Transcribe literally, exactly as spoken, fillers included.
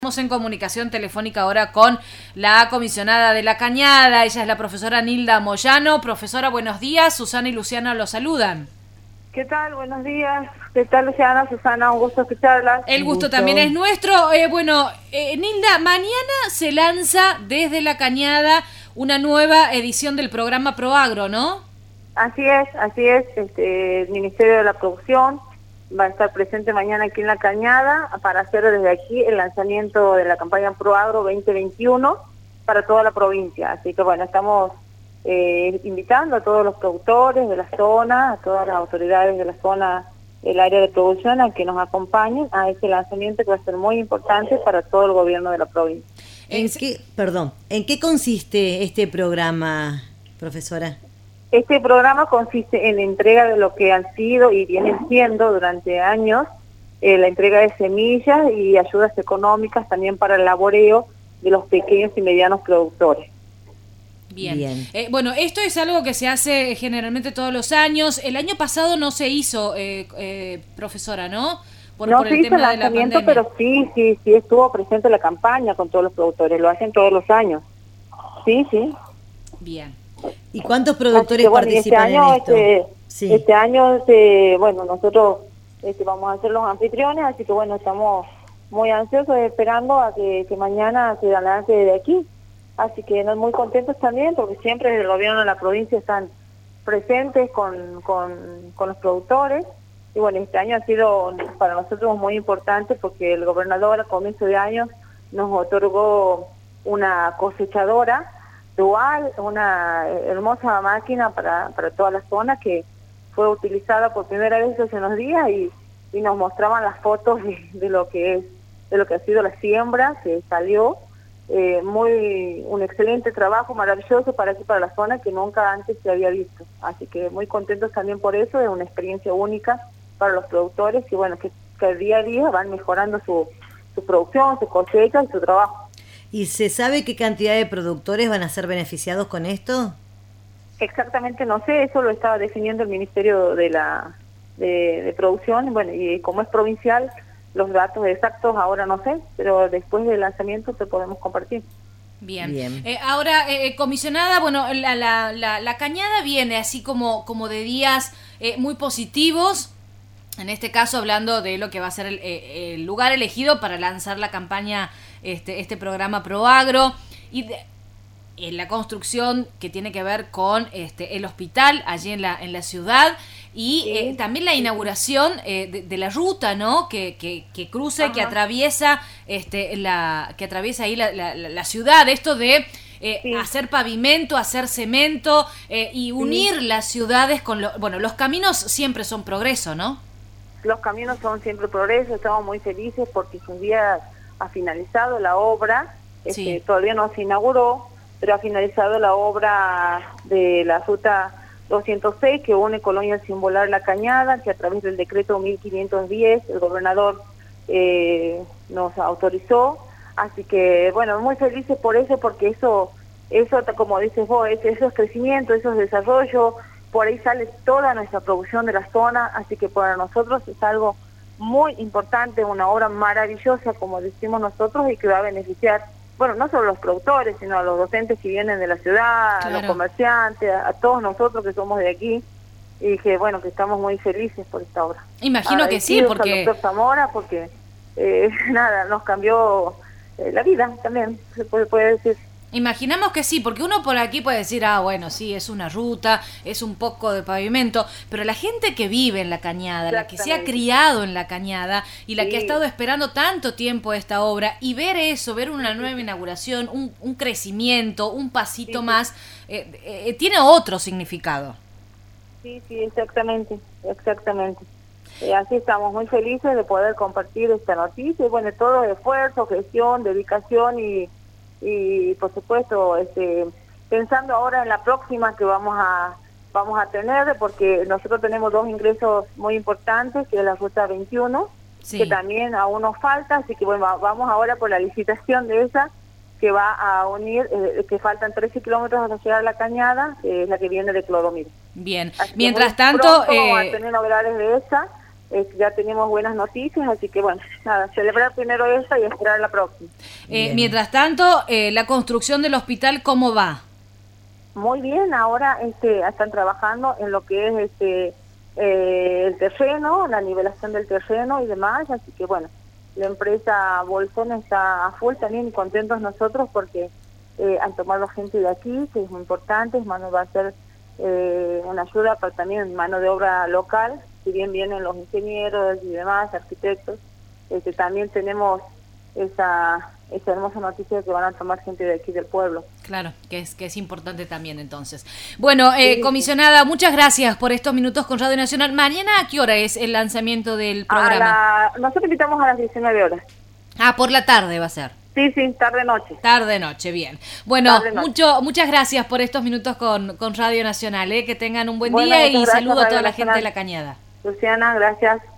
Estamos en comunicación telefónica ahora con la comisionada de La Cañada. Ella es la profesora Nilda Moyano. Profesora, buenos días. Susana y Luciana los saludan. ¿Qué tal? Buenos días. ¿Qué tal, Luciana? Susana, un gusto escucharlas. El gusto, gusto. también es nuestro. Eh, bueno, eh, Nilda, mañana se lanza desde La Cañada una nueva edición del programa ProAgro, ¿no? Así es, así es. Este, el Ministerio de la Producción va a estar presente mañana aquí en La Cañada para hacer desde aquí el lanzamiento de la campaña ProAgro veinte veintiuno para toda la provincia. Así que bueno, estamos eh, invitando a todos los productores de la zona, a todas las autoridades de la zona del área de producción a que nos acompañen a este lanzamiento que va a ser muy importante para todo el gobierno de la provincia. ¿En qué, perdón, ¿en qué consiste este programa, profesora? Este programa consiste en la entrega de lo que han sido y vienen siendo durante años, eh, la entrega de semillas y ayudas económicas también para el laboreo de los pequeños y medianos productores. Bien. Bien. Eh, bueno, esto es algo que se hace generalmente todos los años. El año pasado no se hizo, eh, eh, profesora, ¿no? Por, no por se el hizo tema el lanzamiento, de la pero sí, sí, sí estuvo presente la campaña con todos los productores. Lo hacen todos los años. Sí, sí. Bien. ¿Y cuántos productores que, bueno, participan este año, en esto? Este, sí. este año, este, bueno, nosotros este, vamos a ser los anfitriones, así que bueno, estamos muy ansiosos esperando a que, que mañana se lance de aquí. Así que nos muy contentos también, porque siempre el gobierno de la provincia están presentes con, con, con los productores. Y bueno, este año ha sido para nosotros muy importante porque el gobernador a comienzo de año nos otorgó una cosechadora dual, una hermosa máquina para, para toda la zona que fue utilizada por primera vez hace unos días y, y nos mostraban las fotos de, de lo que es, de lo que ha sido la siembra que salió. Eh, muy un excelente trabajo, maravilloso para aquí, para la zona, que nunca antes se había visto. Así que muy contentos también por eso, es una experiencia única para los productores y bueno, que, que día a día van mejorando su, su producción, su cosecha y su trabajo. ¿Y se sabe qué cantidad de productores van a ser beneficiados con esto? Exactamente no sé, eso lo estaba definiendo el Ministerio de la de, de Producción, bueno, y como es provincial, los datos exactos ahora no sé, pero después del lanzamiento te podemos compartir. Bien. Bien. Eh, ahora, eh, comisionada, bueno, la, la, la, la Cañada viene así como, como de días eh, muy positivos, en este caso hablando de lo que va a ser el, eh, el lugar elegido para lanzar la campaña, este, este programa ProAgro, y de, en la construcción que tiene que ver con este, el hospital allí en la, en la ciudad, y sí, eh, también la inauguración eh, de, de la ruta, ¿no? Que, que, que cruza y que atraviesa este, la, que atraviesa ahí la, la, la ciudad, esto de eh, sí. hacer pavimento, hacer cemento eh, y unir sí. las ciudades con lo, bueno, los caminos siempre son progreso, ¿no? Los caminos son siempre progreso, estamos muy felices porque un día ha finalizado la obra, sí. este, todavía no se inauguró, pero ha finalizado la obra de la ruta doscientos seis que une Colonia Simbolar La Cañada, que a través del decreto mil quinientos diez el gobernador eh, nos autorizó. Así que, bueno, muy felices por eso, porque eso, eso como dices vos, eso es crecimiento, eso es desarrollo, por ahí sale toda nuestra producción de la zona, así que para nosotros es algo muy importante, una obra maravillosa, como decimos nosotros, y que va a beneficiar, bueno, no solo a los productores, sino a los docentes que vienen de la ciudad, claro. a los comerciantes, a, a todos nosotros que somos de aquí, y que, bueno, que estamos muy felices por esta obra. Imagino que sí, porque... al doctor Zamora, porque, eh, nada, nos cambió eh, la vida también, se puede, puede decir. Imaginamos que sí, porque uno por aquí puede decir, ah, bueno, sí, es una ruta, es un poco de pavimento, pero la gente que vive en La Cañada, la que se ha criado en La Cañada y la sí. que ha estado esperando tanto tiempo esta obra, y ver eso, ver una nueva inauguración, un, un crecimiento, un pasito sí, más, eh, eh, tiene otro significado. Sí, sí, exactamente, exactamente. Eh, así estamos muy felices de poder compartir esta noticia, y bueno, todo esfuerzo, gestión, dedicación y... y por supuesto este pensando ahora en la próxima que vamos a vamos a tener, porque nosotros tenemos dos ingresos muy importantes, que es la ruta veintiuno, sí. que también aún nos falta, así que bueno, vamos ahora por la licitación de esa, que va a unir, eh, que faltan trece kilómetros hasta llegar a La Cañada, que es la que viene de Clodomiro. Bien, así mientras tanto... Eh... vamos a tener novedades de esa, eh, ya tenemos buenas noticias, así que bueno, nada, celebrar primero esta y esperar la próxima. Eh, mientras tanto, eh, la construcción del hospital, ¿cómo va? Muy bien, ahora este, están trabajando en lo que es este eh, el terreno, la nivelación del terreno y demás, así que bueno, la empresa Bolsón está a full también y contentos nosotros porque eh, han tomado gente de aquí, que es muy importante, mano va a ser eh, una ayuda para también mano de obra local, si bien vienen los ingenieros y demás, arquitectos, este, también tenemos esa esa hermosa noticia de que van a tomar gente de aquí del pueblo. Claro, que es que es importante también entonces. Bueno, eh, sí, comisionada, muchas gracias por estos minutos con Radio Nacional. Mañana, ¿a qué hora es el lanzamiento del programa? A la, nosotros invitamos a las diecinueve horas. Ah, por la tarde va a ser. Sí, sí, tarde-noche. Tarde-noche, bien. Bueno, mucho, muchas gracias por estos minutos con, con Radio Nacional. ¿eh? Que tengan un buen bueno, día y saludo a toda la gente de La Cañada. Luciana, gracias.